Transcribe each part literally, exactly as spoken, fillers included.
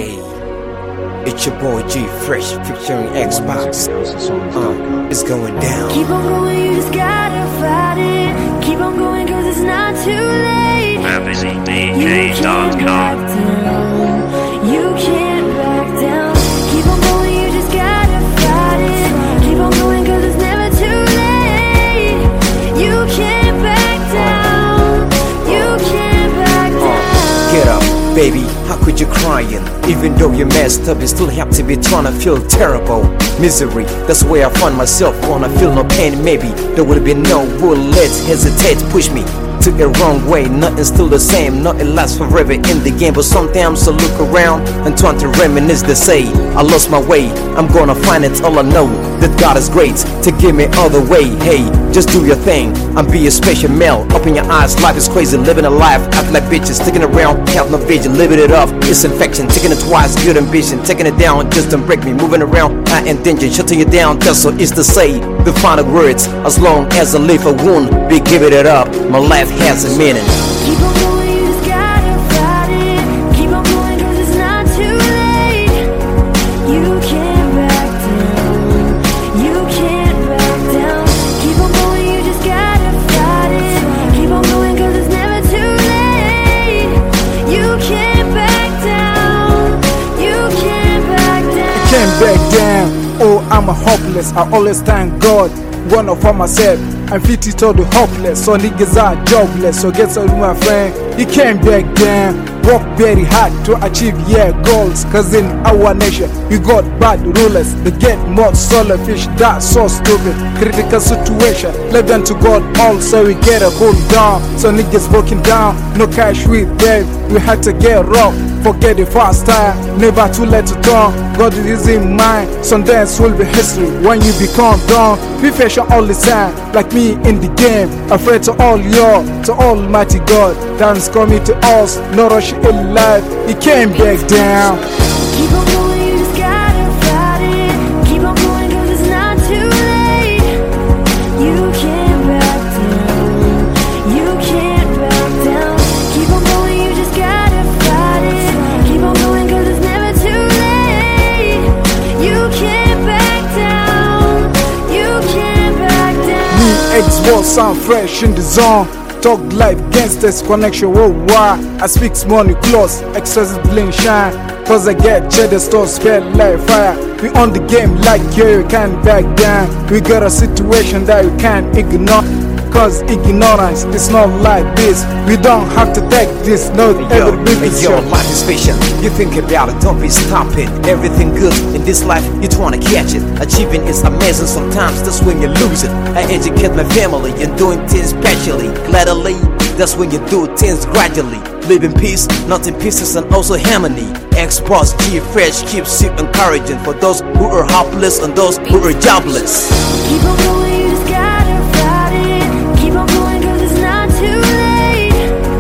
Hey, it's your boy G Fresh featuring Xbox. Uh, it's going down. Keep on going, you just gotta fight it. Keep on going, cause it's not too late. Fantasy D J dot com. You can't back down. Keep on going, you just gotta fight it. Keep on going, cause it's never too late. You can't back down. You can't back down. Uh, get up, baby. How could you crying? Even though you messed up, you still have to be trying to feel terrible. Misery, that's where I find myself. Wanna feel no pain, maybe there would be no bullets hesitate to push me to a wrong way. Nothing's still the same, nothing lasts forever in the game. But sometimes I look around and try to reminisce. They say I lost my way, I'm gonna find it. All I know that God is great to give me other way. Hey, just do your thing and be a special male. Open your eyes, life is crazy, living a life, act like bitches, sticking around, have no vision, living it up. It's infection, taking it twice, good ambition, taking it down, just don't break me, moving around, high intention, shutting you down, that's all it's to say. The final words, as long as I live I won't be giving it up. My life has a meaning. Keep on going, you just gotta fight it. Keep on going, cause it's not too late. You can't back down. You can't back down. Keep on going, you just gotta fight it. Keep on going, cause it's never too late. You can't back down. You can't back down. Can't back down. Oh, I'm a hopeless. I always thank God. Gonna for myself. I'm fit to the hopeless. So niggas are jobless. So get some my friend. You can't back down. Work very hard to achieve yeah goals. Cause in our nation we got bad rulers. They get more solar fish. That's so stupid. Critical situation. Left them to God all. So we get a hold down. So niggas broken down. No cash with them. We had to get rough. Forget the fast time, never too late to turn. God is in mind, some dance will be history when you become done. Be patient all the time, like me in the game. Afraid to all your, to Almighty God. Time's coming to us, no rush in life. You can't back down. Keep on going, you just gotta fight it. Keep on going, cause it's not too late. You can't back down. You can't back down. Keep on going, you just gotta fight it. Keep on going, cause it's never too late. You can't back down. You can't back down. Me Xbox sound fresh in the zone. Talk life gangsters connection worldwide. I speak money close, excessive bling shine. Cause I get cheddar store spread like fire. We on the game like you, you can't back down. We got a situation that you can't ignore. Cause ignorance is not like this. We don't have to take this, not every business. Your life is patient, you think about it, don't be stopping. Everything good in this life, you trying to catch it. Achieving is amazing, sometimes that's when you lose it. I educate my family and doing things specially, gladly. That's when you do things gradually. Live in peace, not in pieces, and also harmony. Xbox G Fresh keeps you encouraging for those who are hopeless and those who are jobless. Keep on going, you just gotta fight it. Keep on going, cause it's not too late.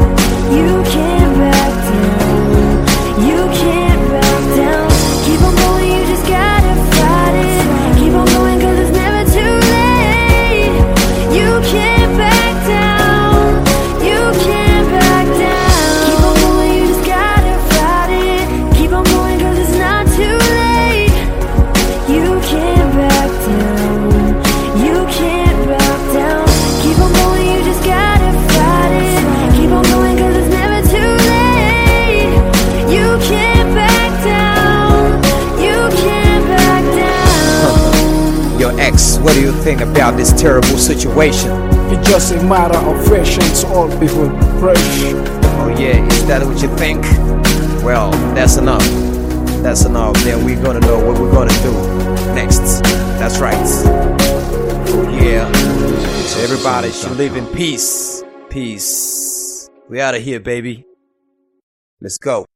You can't back down. You can't back down. Keep on going, you just gotta fight it. Keep on going, cause it's never too late. You can't back down. You can't back down. Keep on going, you just gotta fight it. Keep on going, cause it's not too late. You can't back down. You can't back down. Keep on going, you just gotta fight it. Keep on going, cause it's never too late. You can't back down. You can't back down. Yo X, what do you think about this terrible situation? It's just a matter of patience, all people fresh. Oh yeah, is that what you think? Well, that's enough. That's enough. Then we're gonna know what we're gonna do next. That's right. Oh yeah. So everybody should live in peace. Peace. We out of here, baby. Let's go.